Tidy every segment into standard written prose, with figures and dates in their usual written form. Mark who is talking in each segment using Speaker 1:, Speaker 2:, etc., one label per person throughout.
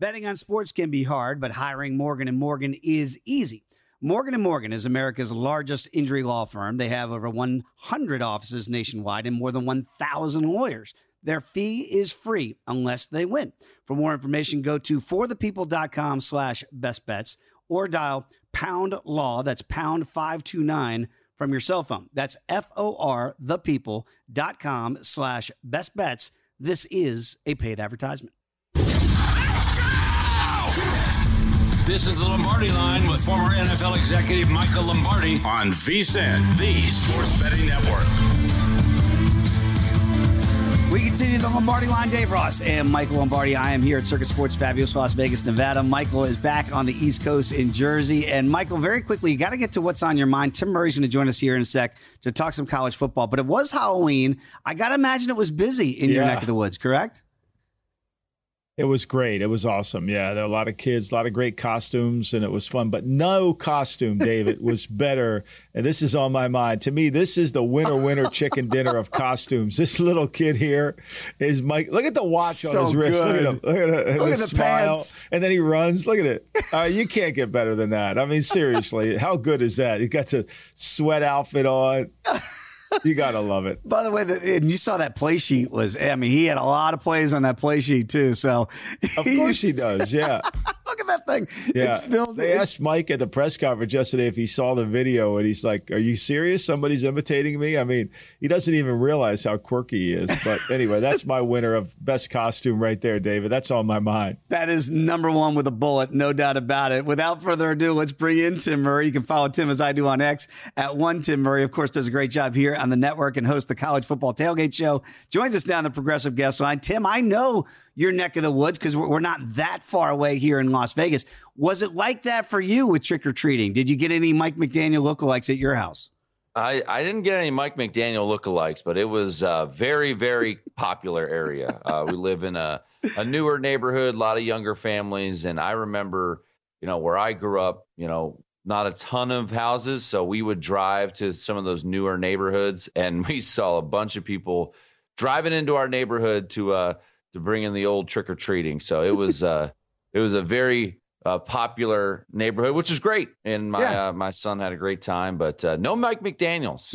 Speaker 1: Betting on sports can be hard, but hiring Morgan & Morgan is easy. Morgan & Morgan is America's largest injury law firm. They have over 100 offices nationwide and more than 1,000 lawyers. Their fee is free unless they win. For more information, go to forthepeople.com/bestbets or dial pound law. That's pound 529 from your cell phone. That's forthepeople.com/bestbets. This is a paid advertisement.
Speaker 2: This is the Lombardi Line with former NFL executive Michael Lombardi on VSiN, the Sports Betting Network.
Speaker 1: We continue the Lombardi Line. Dave Ross and Michael Lombardi. I am here at Circuit Sports Fabulous Las Vegas, Nevada. Michael is back on the East Coast in Jersey. And Michael, very quickly, you got to get to what's on your mind. Tim Murray's going to join us here in a sec to talk some college football. But it was Halloween. I got to imagine it was busy in your neck of the woods, correct?
Speaker 3: It was great. It was awesome. Yeah, there were a lot of kids, a lot of great costumes, and it was fun. But no costume, David, was better. And this is on my mind. To me, this is the winner chicken dinner of costumes. This little kid here is Mike. Look at the watch on his wrist.
Speaker 1: Good.
Speaker 3: Look at him. Look at the smile.
Speaker 1: Pants.
Speaker 3: And then he runs. Look at it. You can't get better than that. I mean, seriously, how good is that? He got the sweat outfit on. You got to love it.
Speaker 1: By the way, and you saw that play sheet he had a lot of plays on that play sheet too. So
Speaker 3: of course he does. Yeah.
Speaker 1: Look at that thing.
Speaker 3: Yeah.
Speaker 1: It's filled.
Speaker 3: They asked Mike at the press conference yesterday if he saw the video, and he's like, "Are you serious? Somebody's imitating me?" I mean, he doesn't even realize how quirky he is. But anyway, that's my winner of best costume right there, David. That's on my mind.
Speaker 1: That is number one with a bullet, no doubt about it. Without further ado, let's bring in Tim Murray. You can follow Tim as I do on X at @1TimMurray. Of course, does a great job here on the network and hosts the College Football Tailgate Show. Joins us down the Progressive Guest Line. Tim, I know your neck of the woods because we're not that far away here in Las Vegas. Was it like that for you with trick-or-treating? Did you get any Mike McDaniel lookalikes at your house?
Speaker 4: I didn't get any Mike McDaniel lookalikes, but it was a very, very popular area. We live in a newer neighborhood, a lot of younger families. And I remember, where I grew up, not a ton of houses. So we would drive to some of those newer neighborhoods, and we saw a bunch of people driving into our neighborhood to bring in the old trick-or-treating. So it was a very popular neighborhood, which is great. And my son had a great time, but no Mike McDaniels.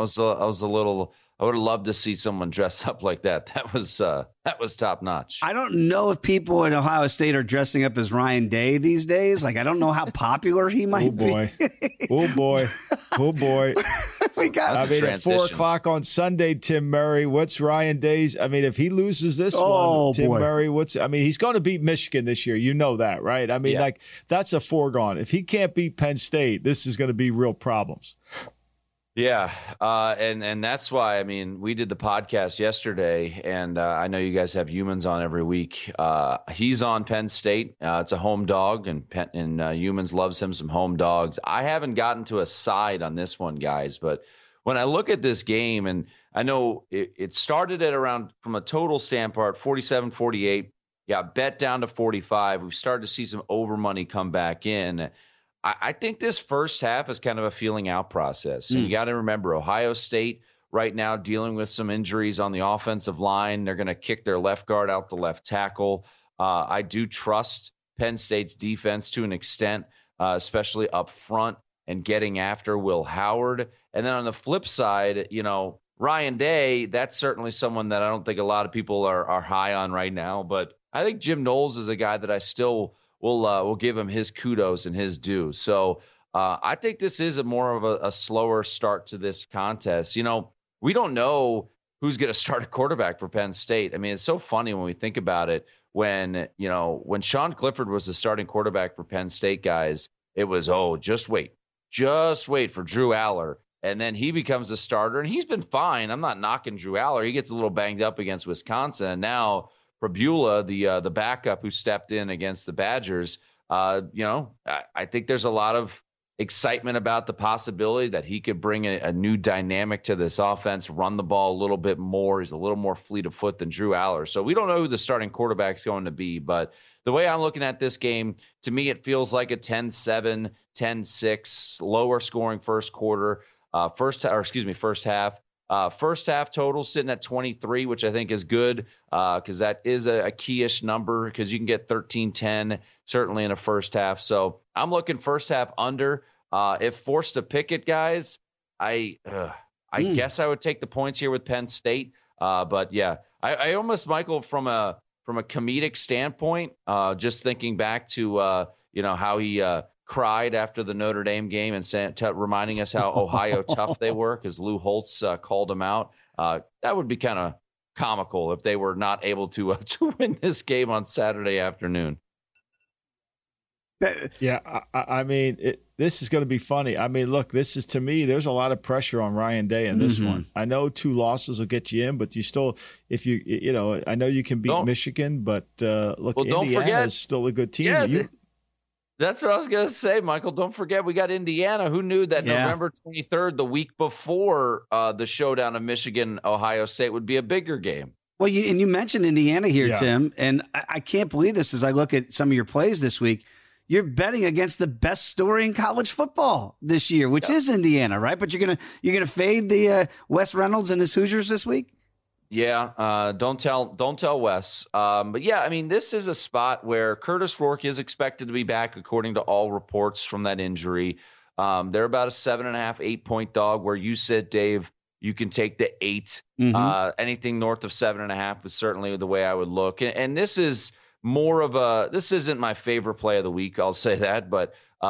Speaker 4: I would have loved to see someone dress up like that. That was top notch.
Speaker 1: I don't know if people in Ohio State are dressing up as Ryan Day these days. Like, I don't know how popular he might
Speaker 3: be. Oh boy.
Speaker 1: We got
Speaker 3: at 4:00 on Sunday, Tim Murray. What's Ryan Day's? I mean, if he loses this one, Tim Murray, he's going to beat Michigan this year. You know that, right? I mean, that's a foregone. If he can't beat Penn State, this is going to be real problems.
Speaker 4: Yeah, and that's why, we did the podcast yesterday, and I know you guys have Humans on every week. He's on Penn State. It's a home dog, and Humans loves him some home dogs. I haven't gotten to a side on this one, guys, but when I look at this game, and I know it started at around, from a total standpoint, 47-48, got bet down to 45. We've started to see some over money come back in. I think this first half is kind of a feeling out process. So you got to remember, Ohio State right now dealing with some injuries on the offensive line. They're going to kick their left guard out the left tackle. I do trust Penn State's defense to an extent, especially up front and getting after Will Howard. And then on the flip side, Ryan Day, that's certainly someone that I don't think a lot of people are high on right now. But I think Jim Knowles is a guy that I still we'll give him his kudos and his due. So I think this is more of a slower start to this contest. We don't know who's going to start a quarterback for Penn State. It's so funny when we think about it. When Sean Clifford was the starting quarterback for Penn State, guys, it was, just wait for Drew Aller. And then he becomes a starter, and he's been fine. I'm not knocking Drew Aller. He gets a little banged up against Wisconsin, and now Prabula, the backup who stepped in against the Badgers, I think there's a lot of excitement about the possibility that he could bring a new dynamic to this offense, run the ball a little bit more. He's a little more fleet of foot than Drew Aller. So we don't know who the starting quarterback is going to be. But the way I'm looking at this game, to me, it feels like a 10-7, 10-6, lower scoring first half. First half total sitting at 23, which I think is good because that is a key-ish number because you can get 13-10 certainly in a first half. So I'm looking first half under. If forced to pick it, guys, I guess I would take the points here with Penn State. But yeah, I almost, Michael, from a comedic standpoint, just thinking back to how he cried after the Notre Dame game and reminding us how Ohio tough they were because Lou Holtz called them out. That would be kind of comical if they were not able to win this game on Saturday afternoon.
Speaker 3: Yeah, I mean, this is going to be funny. I mean, look, this is, to me, there's a lot of pressure on Ryan Day in this one. I know 2 losses will get you in, but you still, if I know you can beat Michigan, but look, Indiana is still a good team.
Speaker 4: Yeah, that's what I was going to say, Michael. Don't forget, we got Indiana. Who knew that November 23rd, the week before the showdown of Michigan, Ohio State, would be a bigger game?
Speaker 1: Well, you mentioned Indiana here, Tim, and I can't believe this as I look at some of your plays this week. You're betting against the best story in college football this year, which is Indiana, right? But you're gonna fade the Wes Reynolds and his Hoosiers this week.
Speaker 4: Yeah, don't tell Wes. But yeah, I mean, this is a spot where Curtis Rourke is expected to be back, according to all reports from that injury. They're about a 7.5, 8-point dog. Where you said, Dave, you can take the 8. Anything north of 7.5 is certainly the way I would look. And this is more of this isn't my favorite play of the week, I'll say that, but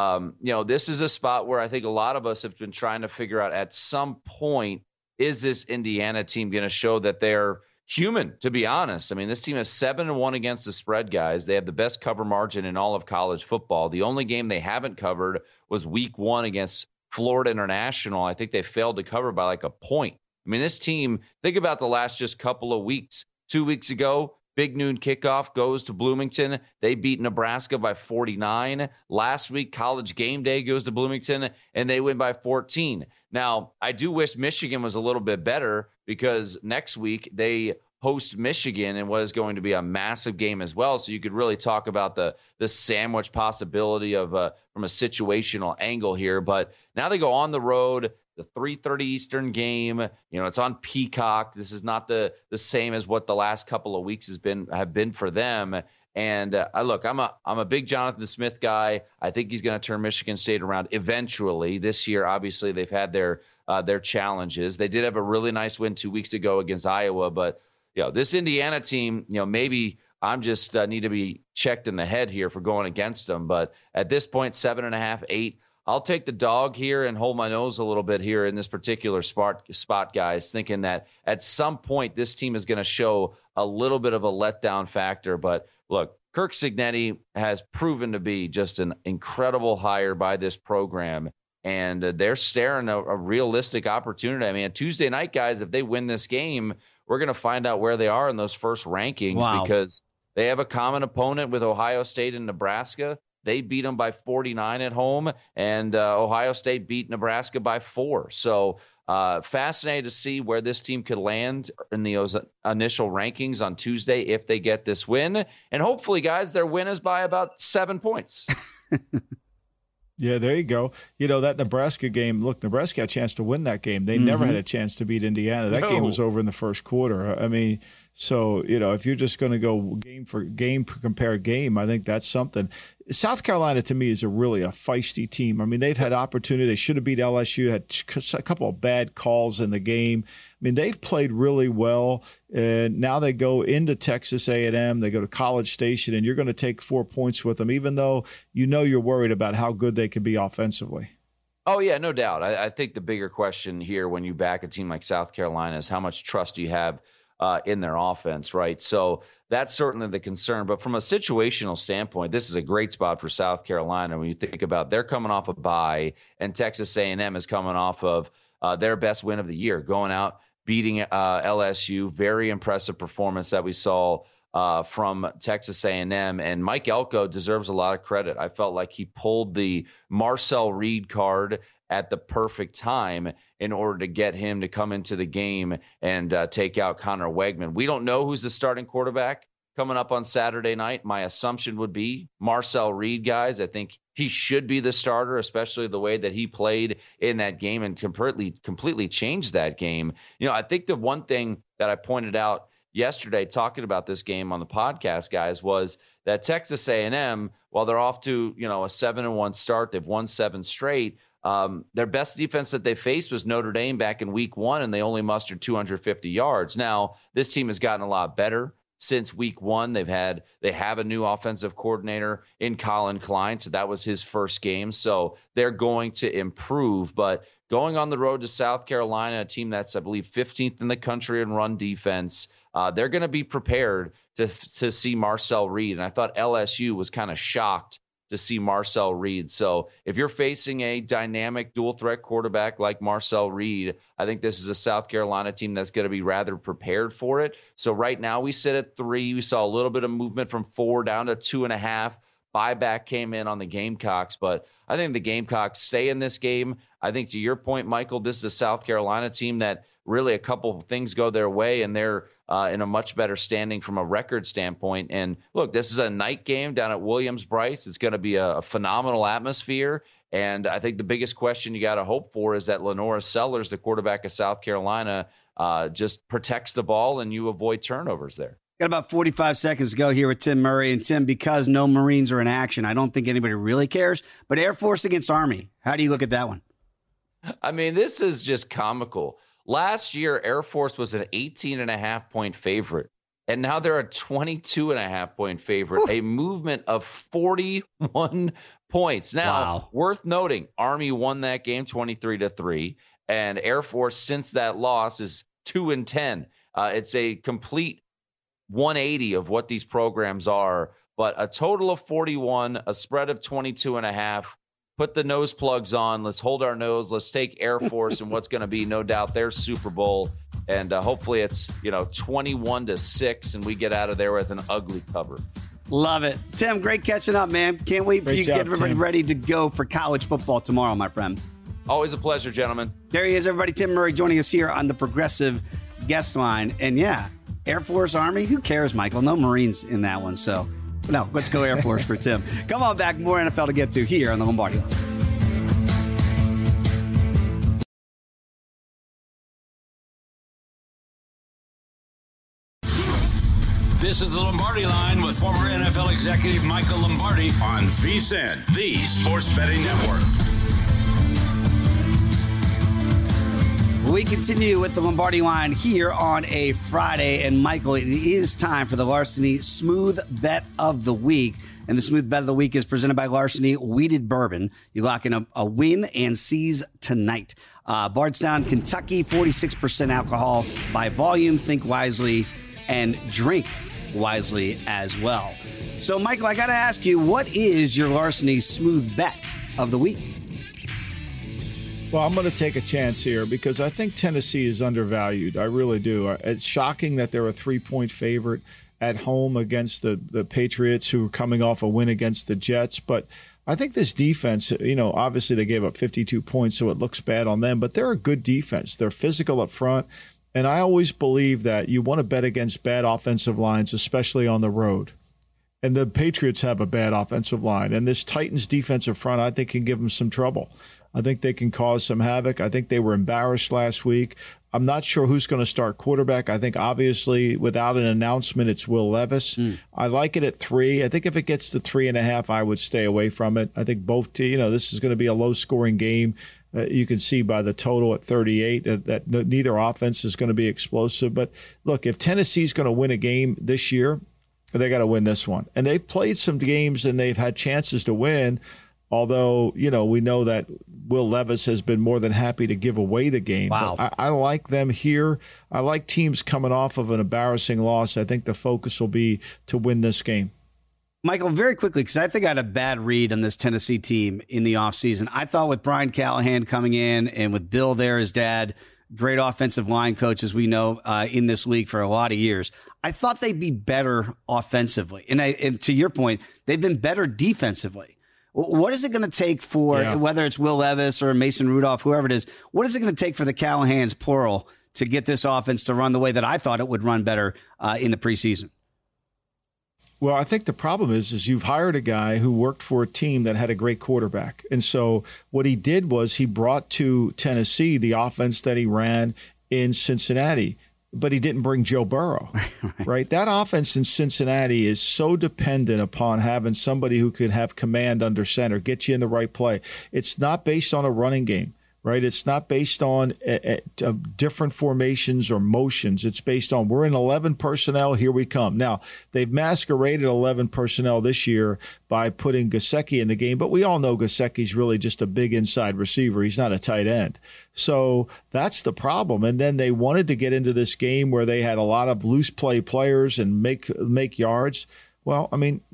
Speaker 4: this is a spot where I think a lot of us have been trying to figure out at some point, is this Indiana team going to show that they're human, to be honest? I mean, this team is 7-1 against the spread, guys. They have the best cover margin in all of college football. The only game they haven't covered was week 1 against Florida International. I think they failed to cover by like a point. I mean, this team, think about the last just couple of weeks. 2 weeks ago, Big Noon Kickoff goes to Bloomington. They beat Nebraska by 49. Last week, College Game Day goes to Bloomington, and they win by 14. Now, I do wish Michigan was a little bit better because next week they host Michigan in what is going to be a massive game as well. So you could really talk about the sandwich possibility of from a situational angle here. But now they go on the road. The 3:30 Eastern game, it's on Peacock. This is not the same as what the last couple of weeks have been for them. And I'm a big Jonathan Smith guy. I think he's going to turn Michigan State around eventually. This year, obviously, they've had their challenges. They did have a really nice win 2 weeks ago against Iowa, but this Indiana team, maybe I'm just need to be checked in the head here for going against them. But at this point, 7.5, 8. I'll take the dog here and hold my nose a little bit here in this particular spot, guys, thinking that at some point this team is going to show a little bit of a letdown factor. But look, Kirk Cignetti has proven to be just an incredible hire by this program, and they're staring a realistic opportunity. I mean, Tuesday night, guys, if they win this game, we're going to find out where they are in those first rankings because they have a common opponent with Ohio State and Nebraska. They beat them by 49 at home, and Ohio State beat Nebraska by 4. So fascinated to see where this team could land in those initial rankings on Tuesday if they get this win. And hopefully, guys, their win is by about 7 points.
Speaker 3: Yeah, there you go. That Nebraska game, look, Nebraska had a chance to win that game. They never had a chance to beat Indiana. That game was over in the first quarter. I mean, so, if you're just going to go game for compare game, I think that's something. South Carolina, to me, is really a feisty team. I mean, they've had opportunity. They should have beat LSU, had a couple of bad calls in the game. I mean, they've played really well. And now they go into Texas A&M. They go to College Station, and you're going to take 4 points with them, even though you're worried about how good they could be offensively.
Speaker 4: Oh, yeah, no doubt. I think the bigger question here when you back a team like South Carolina is how much trust you have in their offense, right? So that's certainly the concern. But from a situational standpoint, this is a great spot for South Carolina when you think about they're coming off a bye, and Texas A&M is coming off of their best win of the year, going out, beating LSU. Very impressive performance that we saw from Texas A&M. And Mike Elko deserves a lot of credit. I felt like he pulled the Marcel Reed card at the perfect time in order to get him to come into the game and take out Connor Wegman. We don't know who's the starting quarterback coming up on Saturday night. My assumption would be Marcel Reed, guys. I think he should be the starter, especially the way that he played in that game and completely changed that game. I think the one thing that I pointed out yesterday talking about this game on the podcast, guys, was that Texas A&M, while they're off to, a 7-1 start, they've won 7 straight. Their best defense that they faced was Notre Dame back in week 1, and they only mustered 250 yards. Now, this team has gotten a lot better since week 1. They have a new offensive coordinator in Colin Klein, so that was his first game. So they're going to improve. But going on the road to South Carolina, a team that's, I believe, 15th in the country in run defense, they're going to be prepared to see Marcel Reed. And I thought LSU was kind of shocked to see Marcel Reed. So if you're facing a dynamic dual threat quarterback like Marcel Reed, I think this is a South Carolina team that's going to be rather prepared for it. So right now we sit at 3. We saw a little bit of movement from 4 down to 2.5. Buyback came in on the Gamecocks, but I think the Gamecocks stay in this game. I think to your point, Michael, this is a South Carolina team that really a couple of things go their way, and they're in a much better standing from a record standpoint. And look, this is a night game down at Williams-Brice. It's going to be a phenomenal atmosphere. And I think the biggest question you got to hope for is that Lenora Sellers, the quarterback of South Carolina, just protects the ball and you avoid turnovers there.
Speaker 1: Got about 45 seconds to go here with Tim Murray. And Tim, because no Marines are in action, I don't think anybody really cares. But Air Force against Army, how do you look at that one?
Speaker 4: I mean, this is just comical. Last year, Air Force was an 18.5-point favorite, and now they're a 22.5-point favorite, a movement of 41 points. Now, Worth noting, Army won that game 23-3, and Air Force, since that loss, is 2-10. It's a complete 180 of what these programs are, but a total of 41, a spread of 22.5. Put the nose plugs on. Let's hold our nose. Let's take Air Force and what's going to be, no doubt, their Super Bowl. And hopefully it's, 21-6, and we get out of there with an ugly cover.
Speaker 1: Love it. Tim, great catching up, man. Can't wait for you to get everybody ready to go for college football tomorrow, my friend.
Speaker 4: Always a pleasure, gentlemen.
Speaker 1: There he is, everybody. Tim Murray joining us here on the Progressive Guest Line. And, yeah, Air Force, Army, who cares, Michael? No Marines in that one, so... No, let's go Air Force for Tim. Come on back. More NFL to get to here on the Lombardi Line.
Speaker 2: This is the Lombardi Line with former NFL executive Michael Lombardi on VSiN, the Sports Betting Network.
Speaker 1: We continue with the Lombardi Line here on a Friday. And, Michael, it is time for the Larceny Smooth Bet of the Week. And the Smooth Bet of the Week is presented by Larceny Wheated Bourbon. You lock in a win and seize tonight. Bardstown, Kentucky, 46% alcohol by volume. Think wisely and drink wisely as well. So, Michael, I got to ask you, what is your Larceny Smooth Bet of the Week?
Speaker 3: Well, I'm going to take a chance here because I think Tennessee is undervalued. I really do. It's shocking that they're a 3-point favorite at home against the Patriots, who are coming off a win against the Jets. But I think this defense, obviously they gave up 52 points, so it looks bad on them. But they're a good defense. They're physical up front. And I always believe that you want to bet against bad offensive lines, especially on the road. And the Patriots have a bad offensive line. And this Titans defensive front, I think, can give them some trouble. I think they can cause some havoc. I think they were embarrassed last week. I'm not sure who's going to start quarterback. I think, obviously, without an announcement, it's Will Levis. I like it at 3. I think if it gets to 3.5, I would stay away from it. I think both this is going to be a low-scoring game. You can see by the total at 38 that neither offense is going to be explosive. But, look, if Tennessee's going to win a game this year, they got to win this one. And they've played some games and they've had chances to win. Although, we know that Will Levis has been more than happy to give away the game.
Speaker 1: Wow.
Speaker 3: But I like them here. I like teams coming off of an embarrassing loss. I think the focus will be to win this game.
Speaker 1: Michael, very quickly, because I think I had a bad read on this Tennessee team in the offseason. I thought with Brian Callahan coming in and with Bill there, his dad, great offensive line coach, as we know, in this league for a lot of years, I thought they'd be better offensively. And to your point, they've been better defensively. What is it going to take for, whether it's Will Levis or Mason Rudolph, whoever it is, what is it going to take for the Callahans, plural, to get this offense to run the way that I thought it would run better in the preseason?
Speaker 3: Well, I think the problem is you've hired a guy who worked for a team that had a great quarterback. And so what he did was he brought to Tennessee the offense that he ran in Cincinnati, but he didn't bring Joe Burrow, right? That offense in Cincinnati is so dependent upon having somebody who could have command under center, get you in the right play. It's not based on a running game. Right, it's not based on different formations or motions. It's based on we're in 11 personnel, here we come. Now, they've masqueraded 11 personnel this year by putting Gesicki in the game, but we all know Gesicki's really just a big inside receiver. He's not a tight end. So that's the problem. And then they wanted to get into this game where they had a lot of loose play players and make yards. Well, I mean,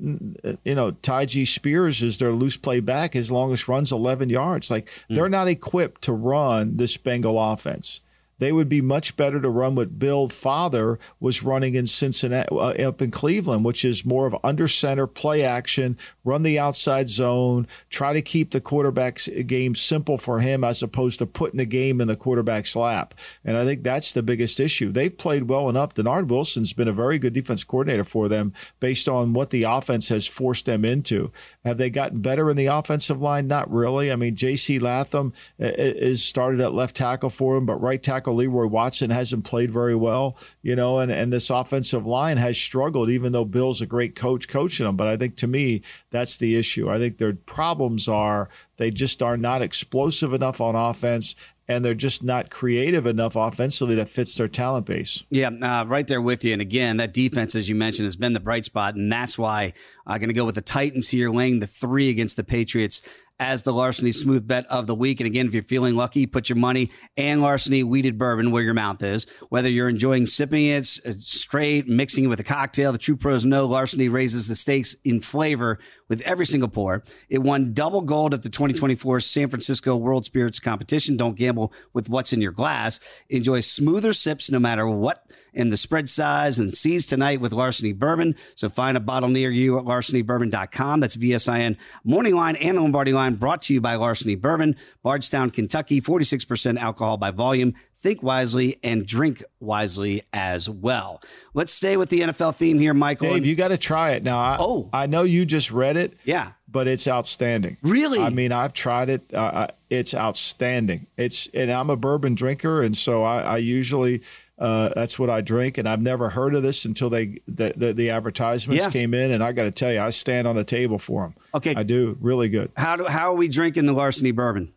Speaker 3: Tyjae Spears is their loose play back. His longest run's 11 yards. They're not equipped to run this Bengal offense. They would be much better to run what Bill Father was running in Cincinnati, up in Cleveland, which is more of under center, play action, run the outside zone, try to keep the quarterback's game simple for him as opposed to putting the game in the quarterback's lap. And I think that's the biggest issue. They've played well enough. Denard Wilson's been a very good defense coordinator for them based on what the offense has forced them into. Have they gotten better in the offensive line? Not really. I mean, J.C. Latham is started at left tackle for him, but right tackle Leroy Watson hasn't played very well, and this offensive line has struggled, even though Bill's a great coach coaching them. But I think, to me, that's the issue. I think their problems are they just are not explosive enough on offense, and they're just not creative enough offensively that fits their talent base.
Speaker 1: Yeah, right there with you. And again, that defense, as you mentioned, has been the bright spot, and that's why I'm going to go with the Titans here, laying the 3 against the Patriots as the Larceny Smooth Bet of the week. And again, if you're feeling lucky, put your money and Larceny Weeded Bourbon where your mouth is. Whether you're enjoying sipping it straight, mixing it with a cocktail, the true pros know Larceny raises the stakes in flavor with every single pour. It won double gold at the 2024 San Francisco World Spirits Competition. Don't gamble with what's in your glass. Enjoy smoother sips no matter what in the spread size, and seize tonight with Larceny Bourbon. So find a bottle near you at larcenybourbon.com. That's VSIN Morning Line and the Lombardi Line, brought to you by Larceny Bourbon, Bardstown, Kentucky, 46% alcohol by volume. Think wisely and drink wisely as well. Let's stay with the NFL theme here, Michael.
Speaker 3: Dave, you got to try it. Now, I know you just read it.
Speaker 1: Yeah.
Speaker 3: But it's outstanding.
Speaker 1: Really?
Speaker 3: I mean, I've tried it. It's outstanding. And I'm a bourbon drinker, and so I usually that's what I drink. And I've never heard of this until the advertisements came in. And I got to tell you, I stand on the table for them.
Speaker 1: Okay,
Speaker 3: I do. Really good.
Speaker 1: How are we drinking the Larceny Bourbon?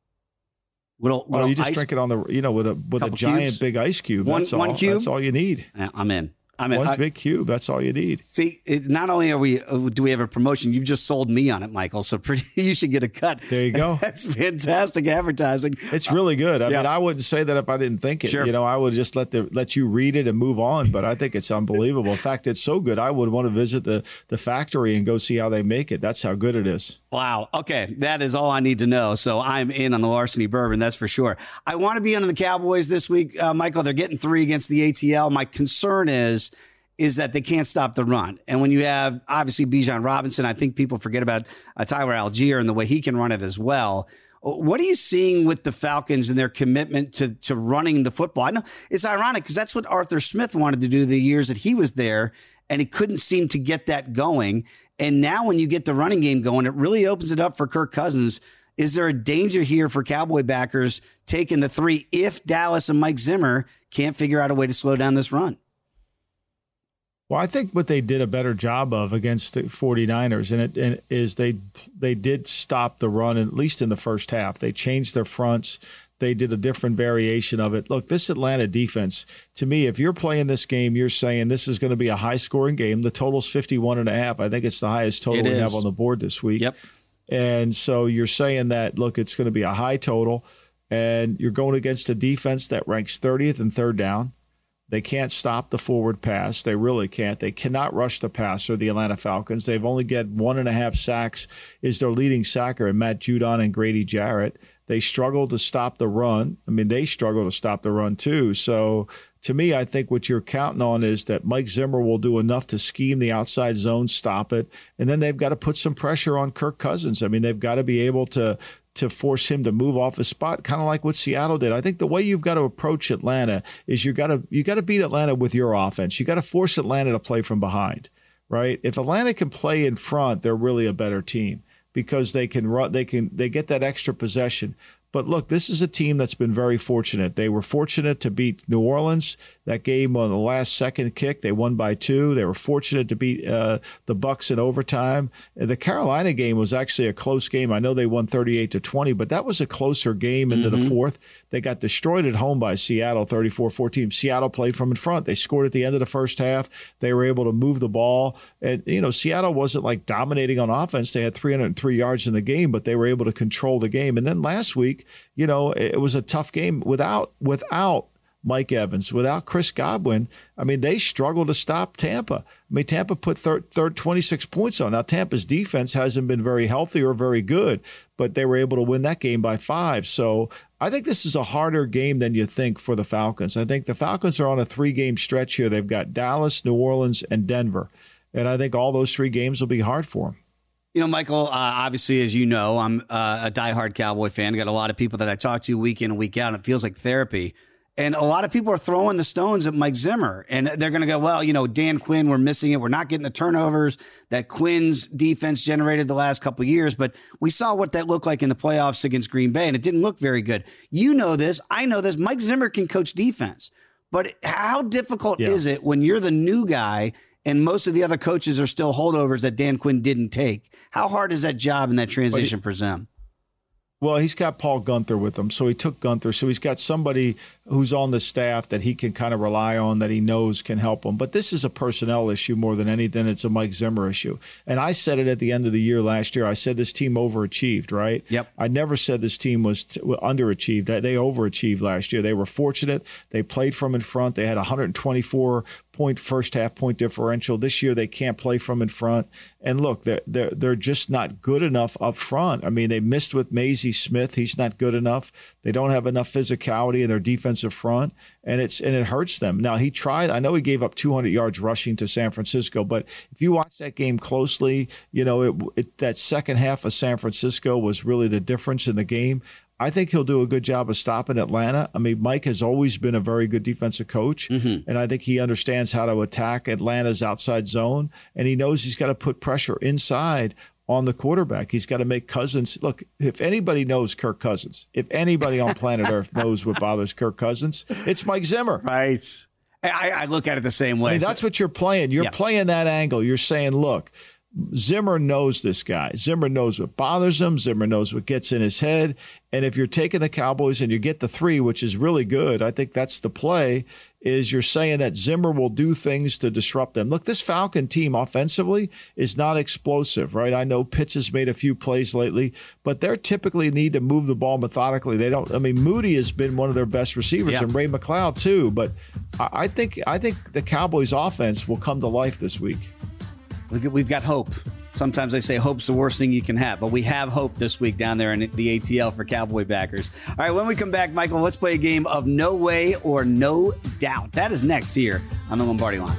Speaker 3: Well, you just drink it on the with a giant cubes. Big ice cube. That's
Speaker 1: one cube.
Speaker 3: That's all you need.
Speaker 1: I'm in.
Speaker 3: One big cube. That's all you need.
Speaker 1: See, not only do we have a promotion, you've just sold me on it, Michael. So you should get a cut.
Speaker 3: There you go.
Speaker 1: That's fantastic advertising.
Speaker 3: It's really good. I mean, I wouldn't say that if I didn't think it.
Speaker 1: Sure.
Speaker 3: I would just let you read it and move on. But I think it's unbelievable. In fact, it's so good, I would want to visit the factory and go see how they make it. That's how good it is.
Speaker 1: Wow. Okay. That is all I need to know. So I'm in on the Larceny Bourbon. That's for sure. I want to be on the Cowboys this week, Michael. They're getting 3 against the ATL. My concern is that they can't stop the run. And when you have, obviously, Bijan Robinson, I think people forget about Tyler Algier and the way he can run it as well. What are you seeing with the Falcons and their commitment to running the football? I know it's ironic because that's what Arthur Smith wanted to do the years that he was there, and he couldn't seem to get that going. And now when you get the running game going, it really opens it up for Kirk Cousins. Is there a danger here for Cowboy backers taking the 3 if Dallas and Mike Zimmer can't figure out a way to slow down this run?
Speaker 3: Well, I think what they did a better job of against the 49ers is they did stop the run, at least in the first half. They changed their fronts. They did a different variation of it. Look, this Atlanta defense, to me, if you're playing this game, you're saying this is going to be a high-scoring game. The total's 51.5. I think it's the highest total we have on the board this week.
Speaker 1: Yep.
Speaker 3: And so you're saying that, look, it's going to be a high total, and you're going against a defense that ranks 30th in third down. They can't stop the forward pass. They really can't. They cannot rush the passer, the Atlanta Falcons. They've only got 1.5 sacks, is their leading sacker, and Matt Judon and Grady Jarrett. They struggle to stop the run. I mean, they struggle to stop the run too. So to me, I think what you're counting on is that Mike Zimmer will do enough to scheme the outside zone, stop it, and then they've got to put some pressure on Kirk Cousins. I mean, they've got to be able to force him to move off his spot, kind of like what Seattle did. I think the way you've got to approach Atlanta is you got to beat Atlanta with your offense. You got to force Atlanta to play from behind, right? If Atlanta can play in front, they're really a better team because they can run, they get that extra possession. But look, this is a team that's been very fortunate. They were fortunate to beat New Orleans. That game on the last second kick, they won by 2. They were fortunate to beat the Bucs in overtime. The Carolina game was actually a close game. I know they won 38-20, but that was a closer game into the fourth. They got destroyed at home by Seattle, 34-14. Seattle played from in front. They scored at the end of the first half. They were able to move the ball. And, Seattle wasn't like dominating on offense. They had 303 yards in the game, but they were able to control the game. And then last week, it was a tough game without Mike Evans, without Chris Godwin. I mean, they struggled to stop Tampa. I mean, Tampa put 26 points on. Now, Tampa's defense hasn't been very healthy or very good, but they were able to win that game by 5. So I think this is a harder game than you think for the Falcons. I think the Falcons are on a 3-game stretch here. They've got Dallas, New Orleans, and Denver. And I think all those 3 games will be hard for them.
Speaker 1: Michael, obviously, as you know, I'm a diehard Cowboy fan. Got a lot of people that I talk to week in and week out. And it feels like therapy. And a lot of people are throwing the stones at Mike Zimmer. And they're going to go, well, Dan Quinn, we're missing it. We're not getting the turnovers that Quinn's defense generated the last couple of years. But we saw what that looked like in the playoffs against Green Bay, and it didn't look very good. You know this. I know this. Mike Zimmer can coach defense. But how difficult is it when you're the new guy and most of the other coaches are still holdovers that Dan Quinn didn't take? How hard is that job and that transition for Zim?
Speaker 3: Well, he's got Paul Guenther with him, so he took Guenther. So he's got somebody who's on the staff that he can kind of rely on, that he knows can help him. But this is a personnel issue more than anything. It's a Mike Zimmer issue. And I said it at the end of the year last year. I said this team overachieved, right?
Speaker 1: Yep.
Speaker 3: I never said this team was underachieved. They overachieved last year. They were fortunate. They played from in front. They had 124-point first half point differential. This year they can't play from in front. And look, they're just not good enough up front. I mean, they missed with Maisie Smith. He's not good enough. They don't have enough physicality in their defensive front, and it hurts them. Now, he tried. I know he gave up 200 yards rushing to San Francisco, but if you watch that game closely, that second half of San Francisco was really the difference in the game. I think he'll do a good job of stopping Atlanta. I mean, Mike has always been a very good defensive coach, and I think he understands how to attack Atlanta's outside zone, and he knows he's got to put pressure inside on the quarterback. He's got to make Cousins. Look, if anybody knows Kirk Cousins, if anybody on planet Earth knows what bothers Kirk Cousins, it's Mike Zimmer.
Speaker 1: Right. I look at it the same way.
Speaker 3: I mean, that's what you're playing. You're playing that angle. You're saying, look, Zimmer knows this guy. Zimmer knows what bothers him. Zimmer knows what gets in his head. And if you're taking the Cowboys and you get the 3, which is really good, I think that's the play, is you're saying that Zimmer will do things to disrupt them. Look, this Falcon team offensively is not explosive, right? I know Pitts has made a few plays lately, but they typically need to move the ball methodically. Moody has been one of their best receivers, and Ray McLeod too. But I think the Cowboys offense will come to life this week.
Speaker 1: We've got hope. Sometimes they say hope's the worst thing you can have, but we have hope this week down there in the ATL for Cowboy backers. All right, when we come back, Michael, let's play a game of No Way or No Doubt. That is next here on the Lombardi Line.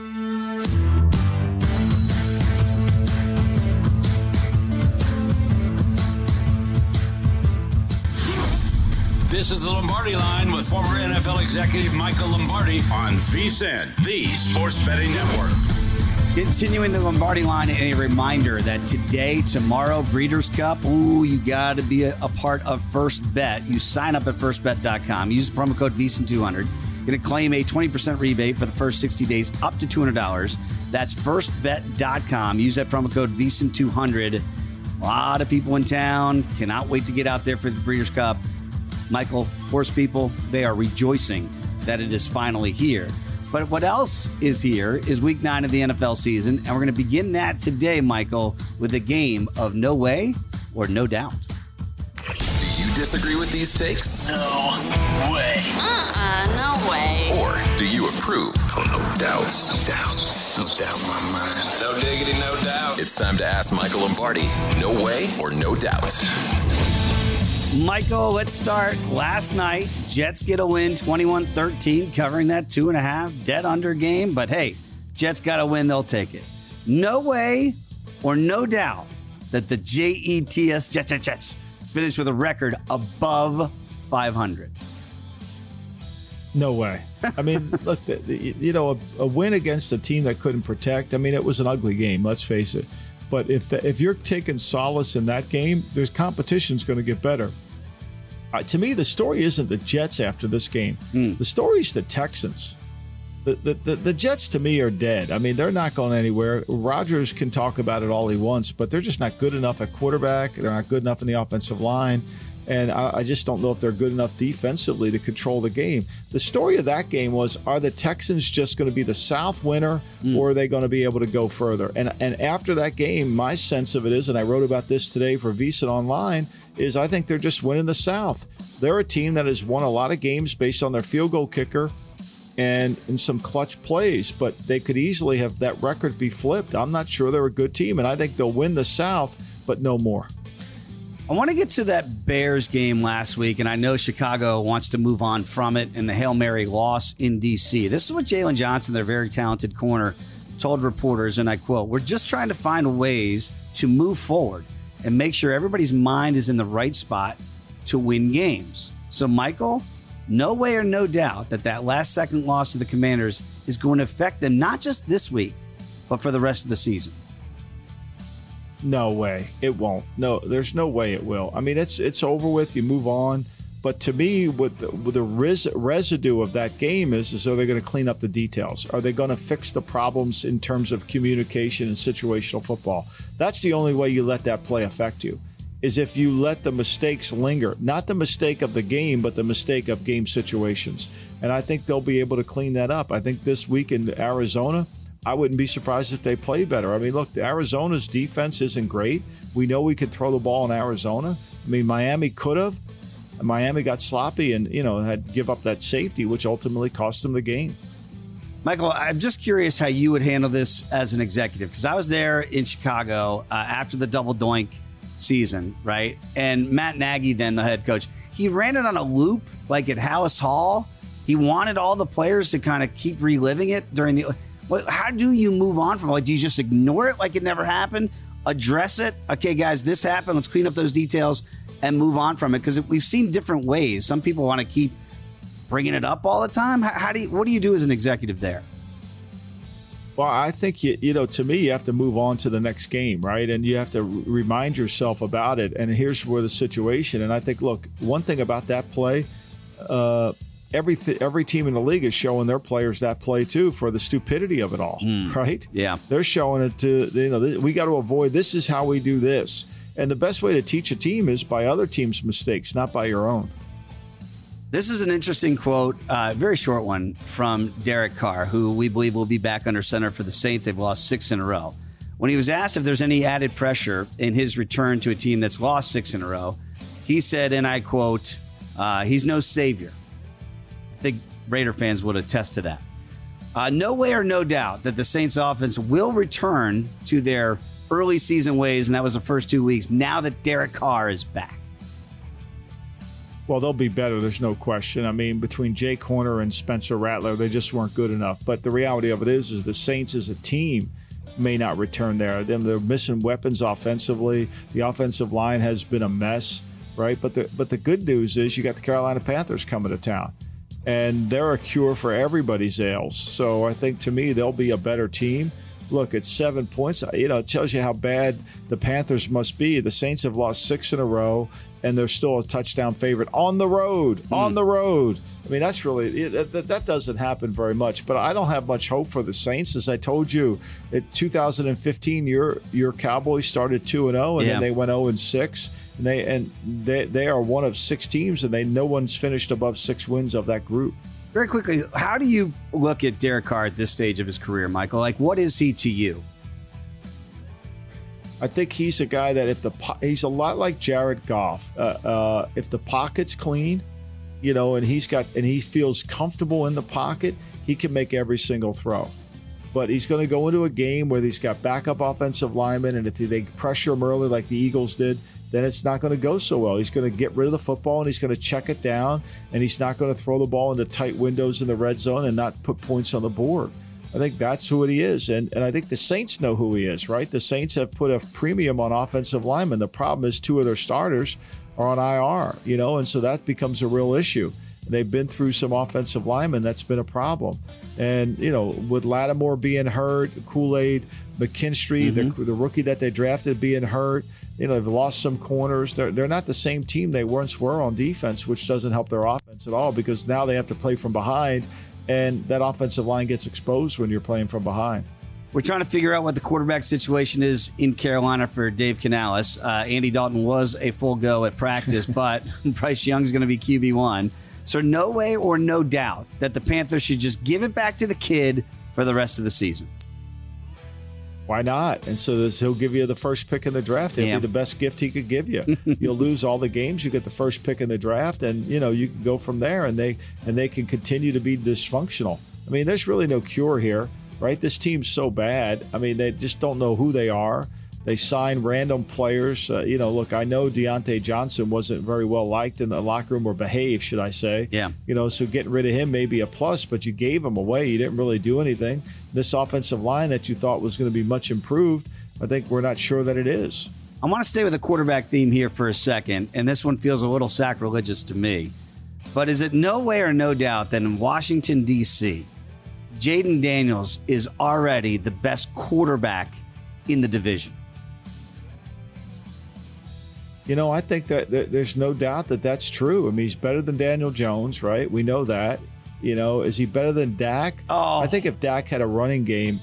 Speaker 2: This is the Lombardi Line with former NFL executive Michael Lombardi on VSiN, the Sports Betting Network.
Speaker 1: Continuing the Lombardi Line, and a reminder that today, tomorrow, Breeders' Cup, you got to be a part of First Bet. You sign up at firstbet.com. Use the promo code VSiN200. You're going to claim a 20% rebate for the first 60 days up to $200. That's firstbet.com. Use that promo code VSiN200. A lot of people in town. Cannot wait to get out there for the Breeders' Cup. Michael, horse people, they are rejoicing that it is finally here. But what else is here is week 9 of the NFL season, and we're going to begin that today, Michael, with a game of No Way or No Doubt.
Speaker 5: Do you disagree with these takes?
Speaker 2: No way.
Speaker 5: No way. Or do you approve? Oh, no doubt. No doubt in my mind. No diggity, no doubt. It's time to ask Michael Lombardi, no way or no doubt.
Speaker 1: Michael, let's start. Last night, Jets get a win, 21-13, covering that 2.5 dead under game. But hey, Jets got a win, they'll take it. No way or no doubt that the Jets finish with a record above 500.
Speaker 3: No way. I mean, look, a win against a team that couldn't protect. I mean, it was an ugly game. Let's face it. But if you're taking solace in that game, there's competition's going to get better. To me, the story isn't the Jets after this game. The story's the Texans. The Jets, to me, are dead. I mean, they're not going anywhere. Rodgers can talk about it all he wants, but they're just not good enough at quarterback. They're not good enough in the offensive line. And I just don't know if they're good enough defensively to control the game. The story of that game was, are the Texans just going to be the South winner, or are they going to be able to go further? And after that game, my sense of it is, and I wrote about this today for VSiN Online, is I think they're just winning the South. They're a team that has won a lot of games based on their field goal kicker and some clutch plays, but they could easily have that record be flipped. I'm not sure they're a good team, and I think they'll win the South, but no more.
Speaker 1: I want to get to that Bears game last week, and I know Chicago wants to move on from it in the Hail Mary loss in D.C. This is what Jalen Johnson, their very talented corner, told reporters, and I quote, "We're just trying to find ways to move forward and make sure everybody's mind is in the right spot to win games." So, Michael, no way or no doubt that last-second loss to the Commanders is going to affect them not just this week, but for the rest of the season.
Speaker 3: No way. It won't. No, there's no way it will. I mean, it's over with. You move on. But to me, what the residue of that game is are they going to clean up the details? Are they going to fix the problems in terms of communication and situational football? That's the only way you let that play affect you, is if you let the mistakes linger. Not the mistake of the game, but the mistake of game situations. And I think they'll be able to clean that up. I think this week in Arizona, I wouldn't be surprised if they play better. I mean, look, Arizona's defense isn't great. We know we could throw the ball in Arizona. I mean, Miami could have. Miami got sloppy and, had to give up that safety, which ultimately cost them the game.
Speaker 1: Michael, I'm just curious how you would handle this as an executive, because I was there in Chicago after the double doink season, right? And Matt Nagy, then the head coach, he ran it on a loop like at Hallis Hall. He wanted all the players to kind of keep reliving it during the... How do you move on from it? Like, do you just ignore it like it never happened? Address it? Okay, guys, this happened. Let's clean up those details and move on from it, because we've seen different ways. Some people want to keep bringing it up all the time. What do you do as an executive there?
Speaker 3: Well, I think, to me, you have to move on to the next game, right? And you have to remind yourself about it. And here's where the situation. And I think, look, one thing about that play, every team in the league is showing their players that play too, for the stupidity of it all, right?
Speaker 1: Yeah.
Speaker 3: They're showing it to, we got to avoid, this is how we do this. And the best way to teach a team is by other teams' mistakes, not by your own.
Speaker 1: This is an interesting quote, very short one, from Derek Carr, who we believe will be back under center for the Saints. They've lost 6 in a row. When he was asked if there's any added pressure in his return to a team that's lost 6 in a row, he said, and I quote, he's no savior. I think Raider fans would attest to that. No way or no doubt that the Saints offense will return to their early season ways, and that was the first 2 weeks, now that Derek Carr is back.
Speaker 3: Well, they'll be better, there's no question. I mean, between Jake Horner and Spencer Rattler, they just weren't good enough. But the reality of it is the Saints as a team may not return there. They're missing weapons offensively. The offensive line has been a mess, right? But the good news is you got the Carolina Panthers coming to town, and they're a cure for everybody's ails. So I think, to me, they'll be a better team. Look, it's 7 points. It tells you how bad the Panthers must be. The Saints have lost 6 in a row, and they're still a touchdown favorite on the road. On the road. I mean, that's really, that doesn't happen very much. But I don't have much hope for the Saints. As I told you, in 2015, your Cowboys started 2-0, and then they went 0-6. And they are one of 6 teams, and no one's finished above 6 wins of that group.
Speaker 1: Very quickly, how do you look at Derek Carr at this stage of his career, Michael? Like, what is he to you?
Speaker 3: I think he's a guy that he's a lot like Jared Goff. If the pocket's clean, and he feels comfortable in the pocket, he can make every single throw. But he's going to go into a game where he's got backup offensive linemen, and if they pressure him early like the Eagles did, then it's not going to go so well. He's going to get rid of the football, and he's going to check it down, and he's not going to throw the ball into tight windows in the red zone and not put points on the board. I think that's who he is, and I think the Saints know who he is, right? The Saints have put a premium on offensive linemen. The problem is 2 of their starters are on IR, and so that becomes a real issue. They've been through some offensive linemen. That's been a problem. And, with Lattimore being hurt, Kool-Aid, McKinstry, the rookie that they drafted being hurt, they've lost some corners. They're not the same team they once were on defense, which doesn't help their offense at all because now they have to play from behind, and that offensive line gets exposed when you're playing from behind.
Speaker 1: We're trying to figure out what the quarterback situation is in Carolina for Dave Canales. Andy Dalton was a full go at practice, but Bryce Young's going to be QB1. So no way or no doubt that the Panthers should just give it back to the kid for the rest of the season.
Speaker 3: Why not? And so he'll give you the first pick in the draft. It'll be the best gift he could give you. You'll lose all the games. You get the first pick in the draft, and you can go from there. And they can continue to be dysfunctional. I mean, there's really no cure here, right? This team's so bad. I mean, they just don't know who they are. They sign random players. Look, I know Deontay Johnson wasn't very well liked in the locker room, or behaved, should I say.
Speaker 1: Yeah.
Speaker 3: So getting rid of him may be a plus, but you gave him away. You didn't really do anything. This offensive line that you thought was going to be much improved, I think we're not sure that it is.
Speaker 1: I want to stay with the quarterback theme here for a second, and this one feels a little sacrilegious to me. But is it no way or no doubt that in Washington, D.C., Jaden Daniels is already the best quarterback in the division?
Speaker 3: I think that there's no doubt that that's true. I mean, he's better than Daniel Jones, right? We know that. Is he better than Dak?
Speaker 1: Oh.
Speaker 3: I think if Dak had a running game,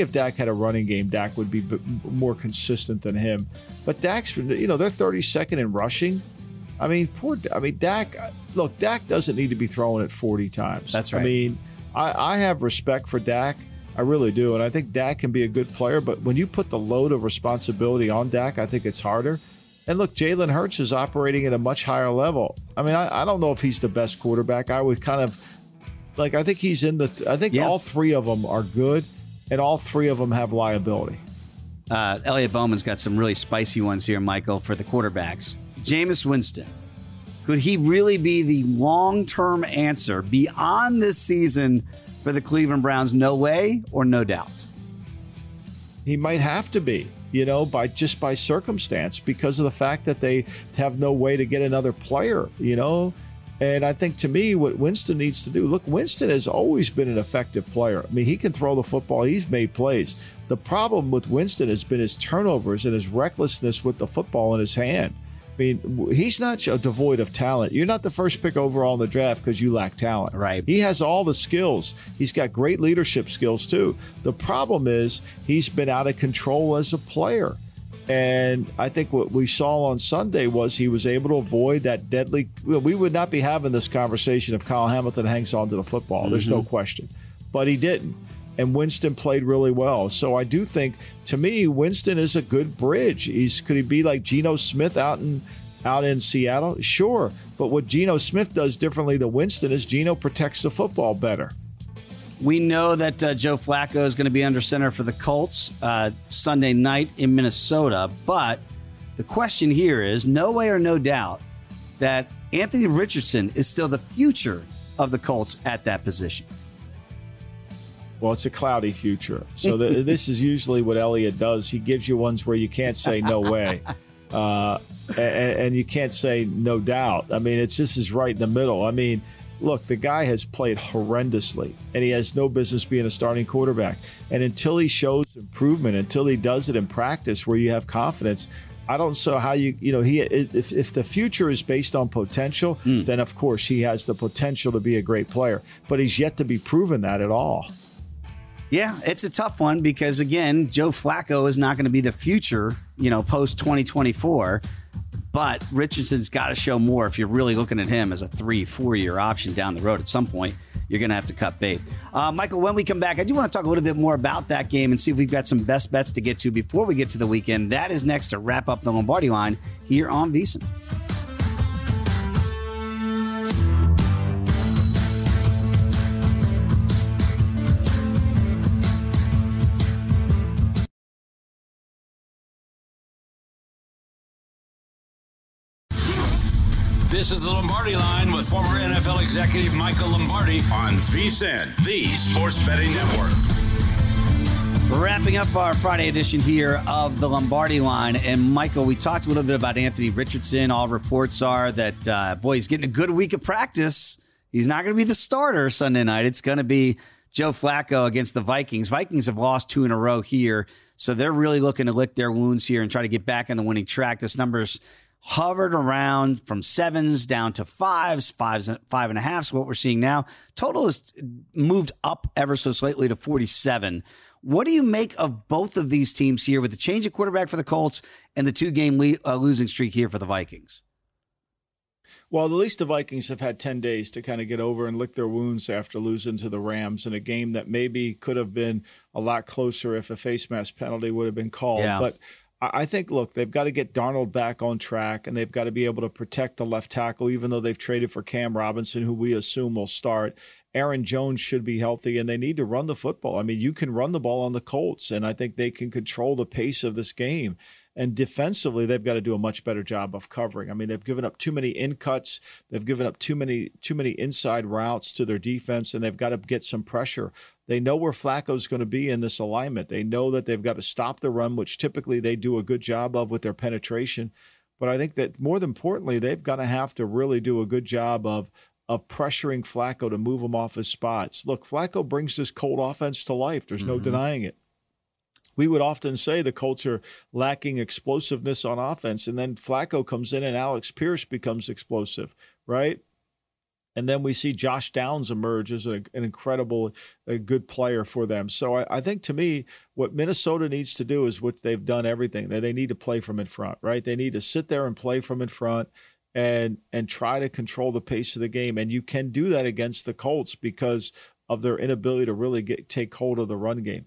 Speaker 3: Dak would be more consistent than him. But Dak's, they're 32nd in rushing. I mean, Dak. Look, Dak doesn't need to be throwing it 40 times.
Speaker 1: That's right.
Speaker 3: I mean, I have respect for Dak. I really do. And I think Dak can be a good player. But when you put the load of responsibility on Dak, I think it's harder. And look, Jalen Hurts is operating at a much higher level. I mean, I don't know if he's the best quarterback. I would kind of I think he's in all three of them are good, and all three of them have liability.
Speaker 1: Elliot Bowman's got some really spicy ones here, Michael, for the quarterbacks. Jameis Winston. Could he really be the long-term answer beyond this season for the Cleveland Browns? No way or no doubt?
Speaker 3: He might have to be. By circumstance, because of the fact that they have no way to get another player, And I think, to me, what Winston needs to do, look, Winston has always been an effective player. I mean, he can throw the football. He's made plays. The problem with Winston has been his turnovers and his recklessness with the football in his hand. I mean, he's not devoid of talent. You're not the first pick overall in the draft because you lack talent.
Speaker 1: Right.
Speaker 3: He has all the skills. He's got great leadership skills, too. The problem is he's been out of control as a player. And I think what we saw on Sunday was he was able to avoid that deadly. We would not be having this conversation if Kyle Hamilton hangs on to the football. There's no question. But he didn't. And Winston played really well. So I do think, to me, Winston is a good bridge. Could he be like Geno Smith out in Seattle? Sure. But what Geno Smith does differently than Winston is Geno protects the football better.
Speaker 1: We know that Joe Flacco is going to be under center for the Colts Sunday night in Minnesota. But the question here is, no way or no doubt that Anthony Richardson is still the future of the Colts at that position.
Speaker 3: Well, it's a cloudy future. So this is usually what Elliott does. He gives you ones where you can't say no way. And you can't say no doubt. I mean, this is right in the middle. I mean, look, the guy has played horrendously, and he has no business being a starting quarterback. And until he shows improvement, until he does it in practice where you have confidence, I don't know how if the future is based on potential, then of course he has the potential to be a great player. But he's yet to be proven that at all.
Speaker 1: Yeah, it's a tough one because, again, Joe Flacco is not going to be the future, post 2024. But Richardson's got to show more if you're really looking at him as a 3-4 year option down the road. At some point, you're going to have to cut bait. Michael, when we come back, I do want to talk a little bit more about that game and see if we've got some best bets to get to before we get to the weekend. That is next to wrap up the Lombardi Line here on VSiN.
Speaker 2: This is the Lombardi Line with former NFL executive Michael Lombardi on VSiN, the Sports Betting Network.
Speaker 1: We're wrapping up our Friday edition here of the Lombardi Line. And, Michael, we talked a little bit about Anthony Richardson. All reports are that, he's getting a good week of practice. He's not going to be the starter Sunday night. It's going to be Joe Flacco against the Vikings. Vikings have lost 2 in a row here, so they're really looking to lick their wounds here and try to get back on the winning track. This number's hovered around from 7s down to 5s, 5.5s, what we're seeing now. Total has moved up ever so slightly to 47. What do you make of both of these teams here with the change of quarterback for the Colts and the 2-game losing streak here for the Vikings?
Speaker 3: Well, at least the Vikings have had 10 days to kind of get over and lick their wounds after losing to the Rams in a game that maybe could have been a lot closer if a face mask penalty would have been called.
Speaker 1: Yeah.
Speaker 3: But I think, look, they've got to get Darnold back on track, and they've got to be able to protect the left tackle, even though they've traded for Cam Robinson, who we assume will start. Aaron Jones should be healthy, and they need to run the football. I mean, you can run the ball on the Colts, and I think they can control the pace of this game. And defensively, they've got to do a much better job of covering. I mean, they've given up too many in cuts. They've given up too many inside routes to their defense, and they've got to get some pressure. They know where Flacco's going to be in this alignment. They know that they've got to stop the run, which typically they do a good job of with their penetration. But I think that more than importantly, they've got to have to really do a good job of pressuring Flacco to move him off his spots. Look, Flacco brings this Colt offense to life. There's no denying it. We would often say the Colts are lacking explosiveness on offense, and then Flacco comes in and Alex Pierce becomes explosive, right? And then we see Josh Downs emerge as an incredible, good player for them. So I think, to me, what Minnesota needs to do is what they've done everything. They need to play from in front, right? They need to sit there and play from in front and try to control the pace of the game. And you can do that against the Colts because of their inability to really take hold of the run game.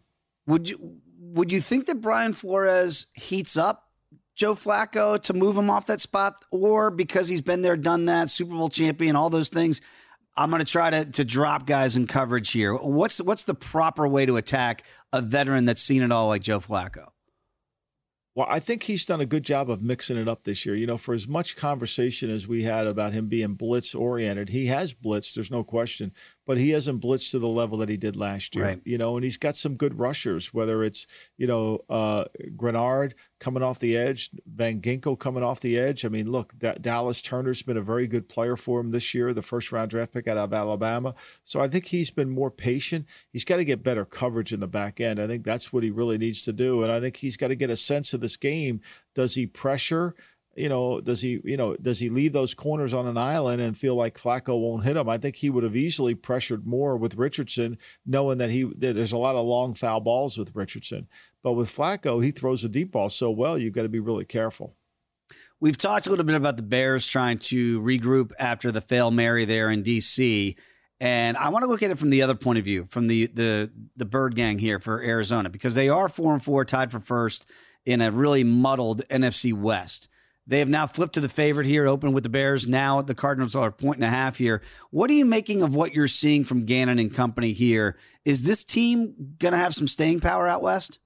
Speaker 1: Would you think that Brian Flores heats up Joe Flacco to move him off that spot, or because he's been there, done that, Super Bowl champion, all those things, I'm going to try to drop guys in coverage here? What's the proper way to attack a veteran that's seen it all like Joe Flacco?
Speaker 3: Well, I think he's done a good job of mixing it up this year. You know, for as much conversation as we had about him being blitz-oriented, he has blitzed, there's no question, but he hasn't blitzed to the level that he did last year.
Speaker 1: Right.
Speaker 3: You know, and he's got some good rushers, whether it's, Grenard coming off the edge, Van Ginkel coming off the edge. I mean, look, Dallas Turner's been a very good player for him this year, the first-round draft pick out of Alabama. So I think he's been more patient. He's got to get better coverage in the back end. I think that's what he really needs to do, and I think he's got to get a sense of this game. Does he pressure? Does he leave those corners on an island and feel like Flacco won't hit him? I think he would have easily pressured more with Richardson, knowing that there's a lot of long foul balls with Richardson. But with Flacco, he throws a deep ball so well, you've got to be really careful.
Speaker 1: We've talked a little bit about the Bears trying to regroup after the Hail Mary there in D.C., and I want to look at it from the other point of view, from the Bird Gang here for Arizona, because they are 4-4, tied for first in a really muddled NFC West. They have now flipped to the favorite here, open with the Bears. Now the Cardinals are 1.5 here. What are you making of what you're seeing from Gannon and company here? Is this team going to have some staying power out west?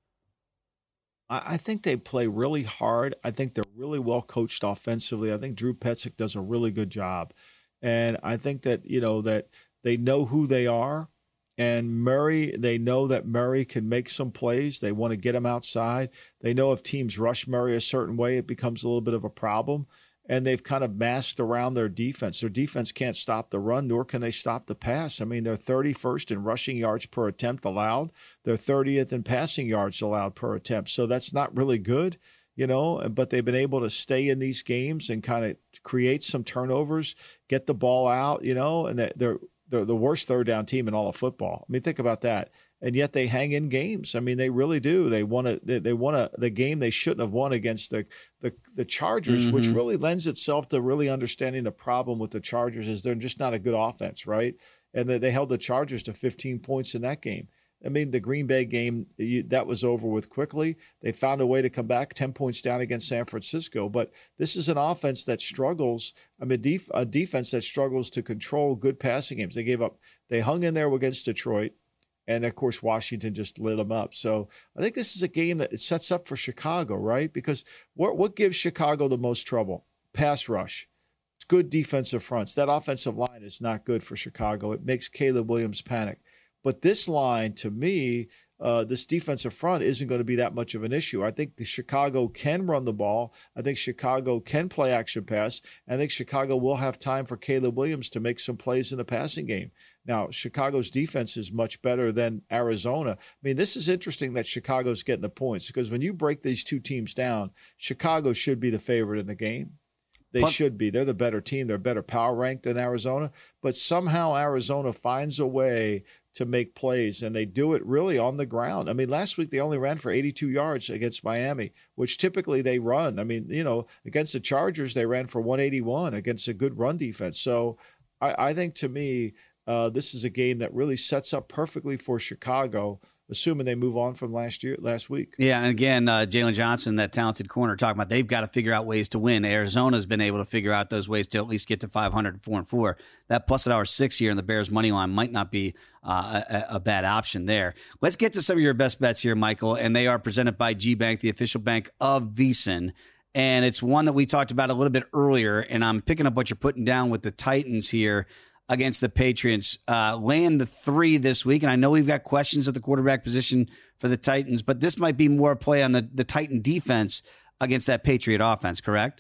Speaker 3: I think they play really hard. I think they're really well coached offensively. I think Drew Petzing does a really good job. And I think that, that they know who they are. And Murray, they know that Murray can make some plays. They want to get him outside. They know if teams rush Murray a certain way, it becomes a little bit of a problem. And they've kind of masked around their defense. Their defense can't stop the run, nor can they stop the pass. I mean, they're 31st in rushing yards per attempt allowed. They're 30th in passing yards allowed per attempt. So that's not really good, but they've been able to stay in these games and kind of create some turnovers, get the ball out, and they're the worst third down team in all of football. I mean, think about that. And yet they hang in games. I mean, they really do. They won the game they shouldn't have won against the Chargers, which really lends itself to really understanding the problem with the Chargers is they're just not a good offense, right? And they held the Chargers to 15 points in that game. I mean, the Green Bay game, that was over with quickly. They found a way to come back 10 points down against San Francisco. But this is an offense that struggles. I mean, a defense that struggles to control good passing games. They hung in there against Detroit. And, of course, Washington just lit them up. So I think this is a game that it sets up for Chicago, right? Because what gives Chicago the most trouble? Pass rush. It's good defensive fronts. That offensive line is not good for Chicago. It makes Caleb Williams panic. But this line, to me, this defensive front isn't going to be that much of an issue. I think the Chicago can run the ball. I think Chicago can play action pass. I think Chicago will have time for Caleb Williams to make some plays in the passing game. Now, Chicago's defense is much better than Arizona. I mean, this is interesting that Chicago's getting the points because when you break these two teams down, Chicago should be the favorite in the game. They should be. They're the better team. They're better power ranked than Arizona. But somehow Arizona finds a way to make plays, and they do it really on the ground. I mean, last week they only ran for 82 yards against Miami, which typically they run. I mean, against the Chargers, they ran for 181 against a good run defense. So I think to me, this is a game that really sets up perfectly for Chicago, assuming they move on from last week.
Speaker 1: Yeah, and again, Jalen Johnson, that talented corner, talking about they've got to figure out ways to win. Arizona's been able to figure out those ways to at least get to 500, 4-4. That plus $1.06 here in the Bears money line might not be a bad option there. Let's get to some of your best bets here, Michael, and they are presented by GBank, the official bank of VSiN. And it's one that we talked about a little bit earlier, and I'm picking up what you're putting down with the Titans here against the Patriots, laying the 3 this week. And I know we've got questions at the quarterback position for the Titans, but this might be more play on the Titan defense against that Patriot offense, correct?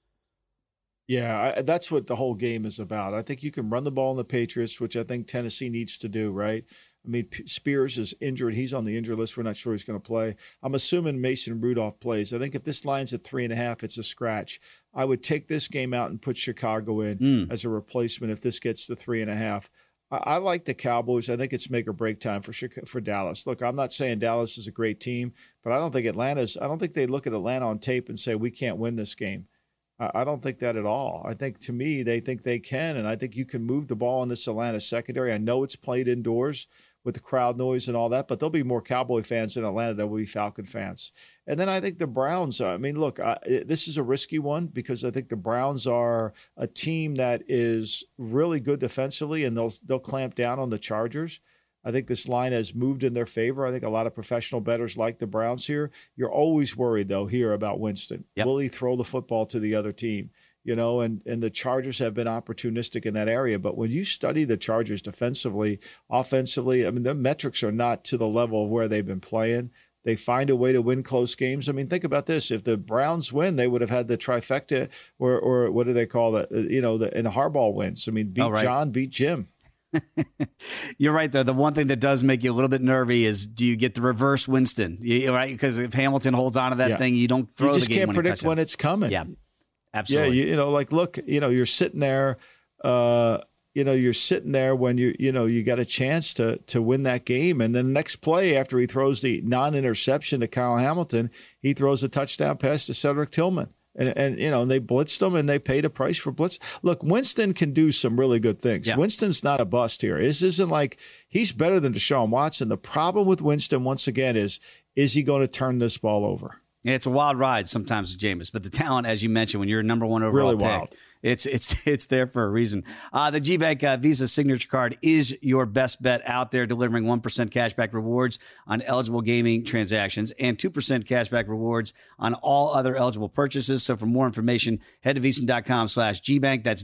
Speaker 3: Yeah, that's what the whole game is about. I think you can run the ball on the Patriots, which I think Tennessee needs to do, right? I mean, Spears is injured. He's on the injured list. We're not sure he's going to play. I'm assuming Mason Rudolph plays. I think if this line's at 3.5, it's a scratch. I would take this game out and put Chicago in as a replacement if this gets to 3.5. I like the Cowboys. I think it's make or break time for Dallas. Look, I'm not saying Dallas is a great team, but I don't think they look at Atlanta on tape and say, we can't win this game. I don't think that at all. I think, to me, they think they can, and I think you can move the ball in this Atlanta secondary. I know it's played indoors with the crowd noise and all that, but there'll be more Cowboy fans in Atlanta than will be Falcon fans. And then I think the Browns, I mean, look, this is a risky one because I think the Browns are a team that is really good defensively, and they'll clamp down on the Chargers. I think this line has moved in their favor. I think a lot of professional bettors like the Browns here. You're always worried, though, here about Winston. Yep. Will he throw the football to the other team? And the Chargers have been opportunistic in that area. But when you study the Chargers defensively, offensively, I mean, their metrics are not to the level of where they've been playing. They find a way to win close games. I mean, think about this. If the Browns win, they would have had the trifecta, or what do they call that? And Harbaugh wins. I mean, beat John, beat Jim.
Speaker 1: You're right, though. The one thing that does make you a little bit nervy is, do you get the reverse Winston? Right? Because if Hamilton holds on to that thing, you don't throw the game.
Speaker 3: You just can't predict when it's coming.
Speaker 1: Yeah, absolutely.
Speaker 3: Yeah, look, you're sitting there. You're sitting there when you got a chance to win that game, and then the next play after he throws the non-interception to Kyle Hamilton, he throws a touchdown pass to Cedric Tillman. And they blitzed him, and they paid a price for blitz. Look, Winston can do some really good things. Yeah. Winston's not a bust here. This isn't like he's better than Deshaun Watson. The problem with Winston, once again, is he going to turn this ball over?
Speaker 1: Yeah, it's a wild ride sometimes with Jameis, but the talent, as you mentioned, when you're a number 1 overall
Speaker 3: really
Speaker 1: pick,
Speaker 3: wild.
Speaker 1: It's there for a reason. The GBank Visa Signature Card is your best bet out there, delivering 1% cashback rewards on eligible gaming transactions and 2% cashback rewards on all other eligible purchases. So for more information, head to VSiN.com/GBank. That's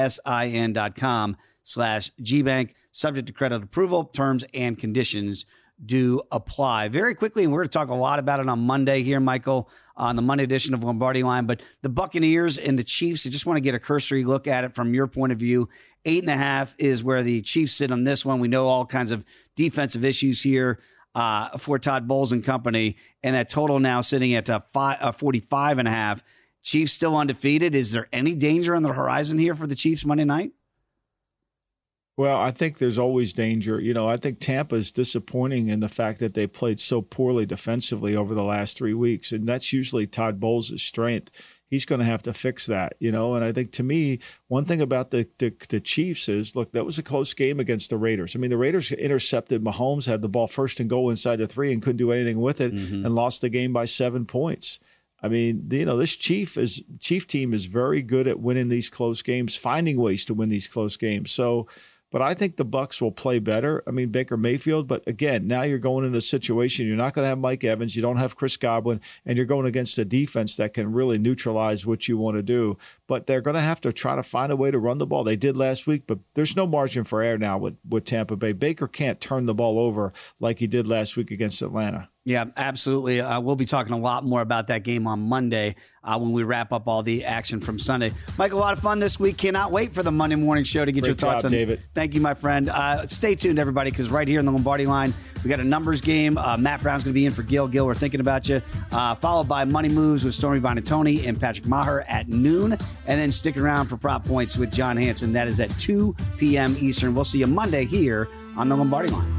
Speaker 1: VSIN.com/GBank. Subject to credit approval, terms and conditions do apply. Very quickly, and we're going to talk a lot about it on Monday here, Michael, on the Monday edition of Lombardi Line, but the Buccaneers and the Chiefs, I just want to get a cursory look at it from your point of view. 8.5 is where the Chiefs sit on this one. We know all kinds of defensive issues here for Todd Bowles and company, and that total now sitting at 45.5. Chiefs still undefeated. Is there any danger on the horizon here for the Chiefs Monday night?
Speaker 3: Well, I think there's always danger. I think Tampa is disappointing in the fact that they played so poorly defensively over the last 3 weeks, and that's usually Todd Bowles' strength. He's going to have to fix that, and I think, to me, one thing about the Chiefs is, look, that was a close game against the Raiders. I mean, the Raiders intercepted Mahomes, had the ball first and goal inside the 3 and couldn't do anything with it, and lost the game by 7 points. I mean, this Chief team is very good at winning these close games, finding ways to win these close games. So, but I think the Bucs will play better. I mean, Baker Mayfield, but again, now you're going in a situation, you're not going to have Mike Evans, you don't have Chris Godwin, and you're going against a defense that can really neutralize what you want to do. But they're going to have to try to find a way to run the ball. They did last week, but there's no margin for error now with Tampa Bay. Baker can't turn the ball over like he did last week against Atlanta.
Speaker 1: Yeah, absolutely. We'll be talking a lot more about that game on Monday when we wrap up all the action from Sunday. Mike, a lot of fun this week. Cannot wait for the Monday morning show to get
Speaker 3: Great
Speaker 1: your thoughts
Speaker 3: job,
Speaker 1: on
Speaker 3: David.
Speaker 1: Thank you, my friend. Stay tuned, everybody, because right here in the Lombardi Line, we got a numbers game. Matt Brown's going to be in for Gil. Gil, we're thinking about you. Followed by Money Moves with Stormy Bonatoni and Patrick Maher at noon. And then stick around for Prop Points with John Hansen. That is at 2 p.m. Eastern. We'll see you Monday here on the Lombardi Line.